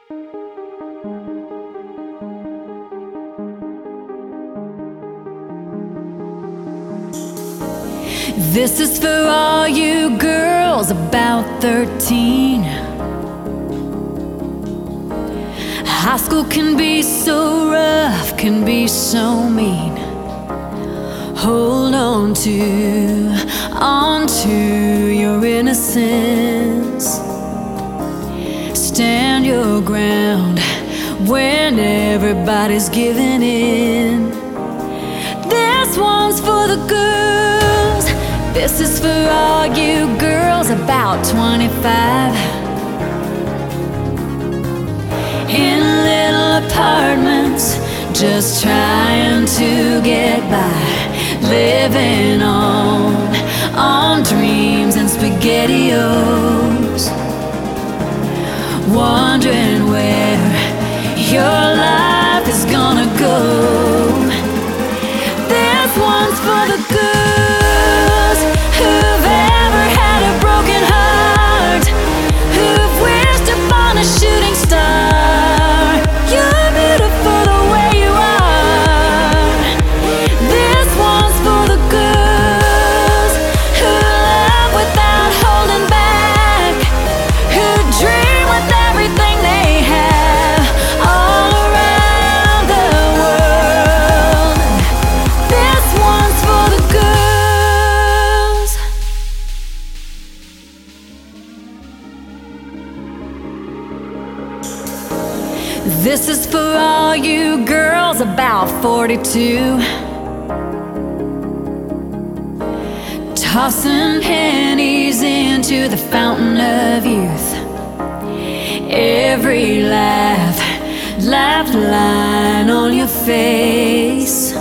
This is for all you girls about 13. High school can be so rough, can be so mean. Hold on to your innocence. Stand your ground when everybody's giving in. This one's for the girls. This is for all you girls about 25. In little apartments, just trying to get by, living on dreams and SpaghettiOs, wondering where your life is gonna go. This one's for the girls who've ever had a broken heart, who've wished upon a shooting star. You're beautiful the way you are. This one's for the girls who love without holding back, who dream with everything they have all around the world. This one's for the girls. This is for all you girls about 42. Tossing pennies into the fountain of youth. Every laugh line on your face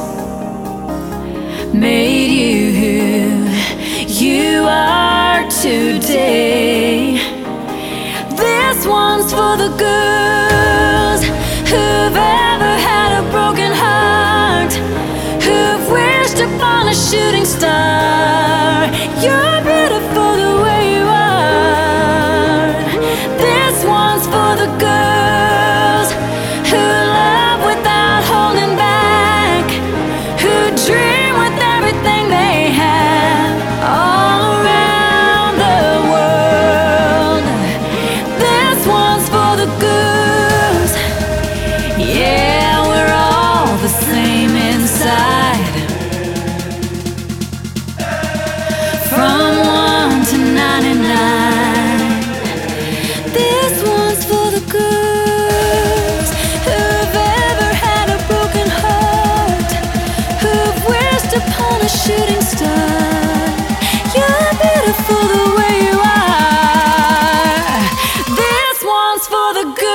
made you who you are today. This one's for the girls who've ever had a broken heart, who've wished upon a shooting star. You're beautiful the way you are. This one's for the girls who love without holding back, who dream with everything they have all around the world. This one's for the girls. Yeah, we're all the same inside. From 1 to 99. This one's for the girls who've ever had a broken heart, who've wished upon a shooting star. You're beautiful the way you are. This one's for the girls.